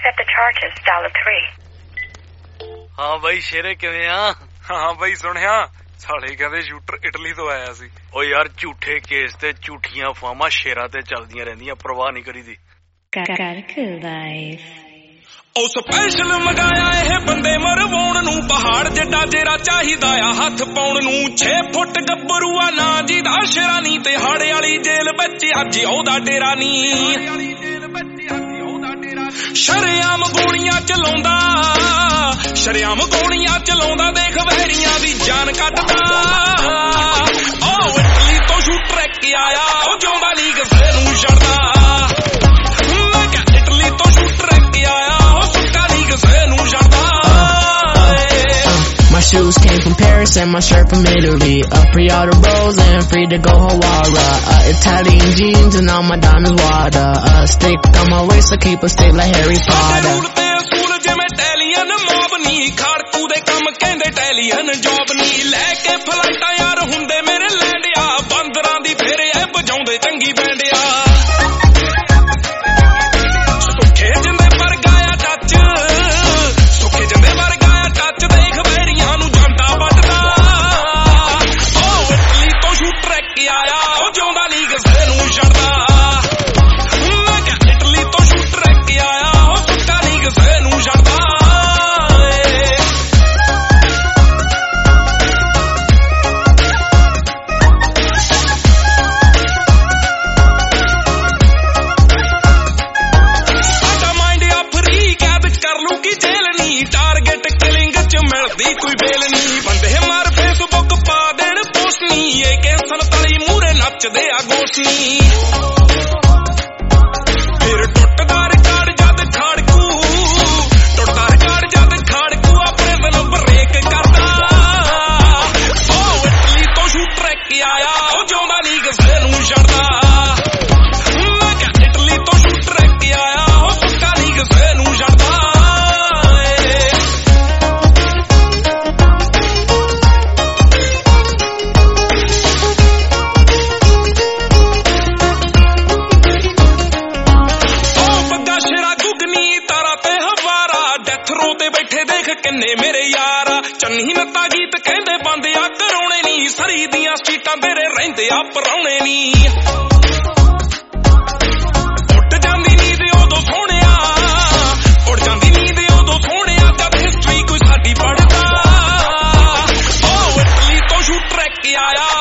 accept the charges. Dial 3. हाँ भाई शेरे किवें आ? हाँ भाई सुनिया साले कहते शूटर इटली तो आया सी। ओ यार झूठे केस ते झूठियां फामा शेरा ते चलदियां रहंदियां परवाह नहीं करीदी। ओ स्पैशल मंगाया ਇਹ ਬੰਦੇ ਮਰਵਾਉਣ ਨੂੰ ਪਹਾੜ ਜਿੱਡਾ ਜੇਰਾ ਚਾਹੀਦਾ ਆ ਹੱਥ ਪਾਉਣ ਨੂੰ 6 ਫੁੱਟ ਗੱਭਰੂ ਆ ਨਾ ਜੀ ਦਾ ਸ਼ੇਰਾਨੀ ਤੇ ਹਾੜੇ ਵਾਲੀ ਜੇਲ੍ਹ ਵਿੱਚ ਅੱਜ ਉਹਦਾ ਡੇਰਾ ਨਹੀਂ ਸ਼ਰਿਆਮ ਗੋਲੀਆਂ ਚਲਾਉਂਦਾ ਦੇਖ ਵਹਿਰੀਆਂ ਦੀ ਜਾਨ ਕੱਢਦਾ ਓ ਇਟਲੀ ਤੋਂ ਸ਼ੂਟਰ ਕੇ ਆਇਆ ਉਹ ਜਿਉਂਦਾ ਨਹੀਂ ਕਿਸੇ ਨੂੰ ਛੱਡਦਾ ਮੈਂ ਕਿਹਾ ਇਟਲੀ ਤੋਂ ਸ਼ੂਟਰ ਕੇ ਆਇਆ My shoes came from Paris and my shirt from Italy. Pre-order rolls and free to go Hawara. Italian jeans and all my diamonds water. Stick on my waist, I keep a stick like Harry Potter. Italian mob ਨੀ ਖਾੜਕੂ ਦੇ ਕੰਮ ਕਹਿੰਦੇ Italian job ਨੀ ਲੈ ਕੇ ਫਲਾਈਟਾਂ ਯਾਰ ਹੁੰਦੇ ਮੇਰੇ ਲੈਂਡਿਆ ਬੰਦਰਾਂ ਦੀ ਫੇਰੇ ਐ ਵਜਾਉਂਦੇ ਚੰਗੀ ਬੈਂਡਿਆ ਸੁੱਖੇ ਜਿੰਦੇ ਪਰ ਗਾਇਆ ਟੱਚ ਦੇਖ ਵੈਰੀਆਂ ਨੂੰ ਜਾਂਦਾ ਵੱਟਦਾ ਉਹ ਇਟਲੀ ਤੋਂ ਸ਼ੂਟਰ ਕੇ ਆਇਆ ਉਹ ਜਿਉਂਦਾ ਨਹੀਂ ਕਿਸੇ ਨੂੰ ਛੱਡਦਾ ਮੈਂ ਕਿਹਾ ਇਟਲੀ ਤੋਂ ਸ਼ੂਟਰ ਕੇ ਆਇਆ ਉਹ ਸੁੱਕਾ ਨਹੀਂ ਕਿਸੇ ਨੂੰ ਛੱਡਦਾ ਸਾਡਾ ਮਾਈਂਡ ਆ ਫਰੀ ਕੈਦ ਕਰ ਲੂ ਕੀ ਜੇਲ੍ਹ ਨਹੀਂ ਟਾਰਗੇਟ ਮਿਲਦੀ ਕੋਈ ਬੇਲ ਨਹੀਂ ਬੰਦੇ ਮਾਰ ਫੇਸਬੁੱਕ ਪਾ ਦੇਣ ਪੋਸਟ ਨਹੀਂ ਇਹ ਕਿ ਸੰਤਲੀ ਮੂਰੇ ਨੱਚਦੇ ਆ ਗੋਸ਼ ਨਹੀਂ ਫਿਰ ਟੁੱਟਦਾ ਰਿਕਾਰਡ ਜਦ ਖਾੜਕੂ ਆਪਣੇ ਦਿਨ ਬ੍ਰੇਕ ਕਰਦਾ ਉਹ ਇਟਲੀ ਤੋਂ ਸ਼ੂਟਰ ਕੇ ਆਇਆ ਉਹ ਜਿਉਂਦਾ ਨਹੀਂ ਕਿਸੇ ਨੂੰ ਛੱਡਦਾ ਮੈਂ ਕਿਹਾ ਇਟਲੀ ਤੋਂ ਸ਼ੂਟਰ ਕੇ ਆਇਆ ਉਹ ਸੁੱਕਾ ਨਹੀਂ ਕਿਸੇ ਨੂੰ ਛੱਡਦਾ ਕਿੰਨੇ ਮੇਰੇ ਯਾਰ ਚੰਨੀ ਨੱਤਾ ਗੀਤ ਕਹਿੰਦੇ ਬੰਦੇ ਆ ਕਰਾਉਣੇ ਨਹੀਂ ਸਰੀ ਦੀਆਂ ਸਟਰੀਟਾਂ ਤੇਰੇ ਰਹਿੰਦੇ ਆ ਪਰਾਉਣੇ ਨਹੀਂ ਉੱਡ ਜਾਂਦੀ ਨੀਂਦ ਉਦੋਂ ਸੋਹਣਿਆ ਜਦ ਹਿਸਟਰੀ ਕੋਈ ਸਾਡੀ ਪੜ੍ਹਦਾ ਉਹ ਇਟਲੀ ਤੋਂ ਸ਼ੂਟਰ ਕੇ ਆਇਆ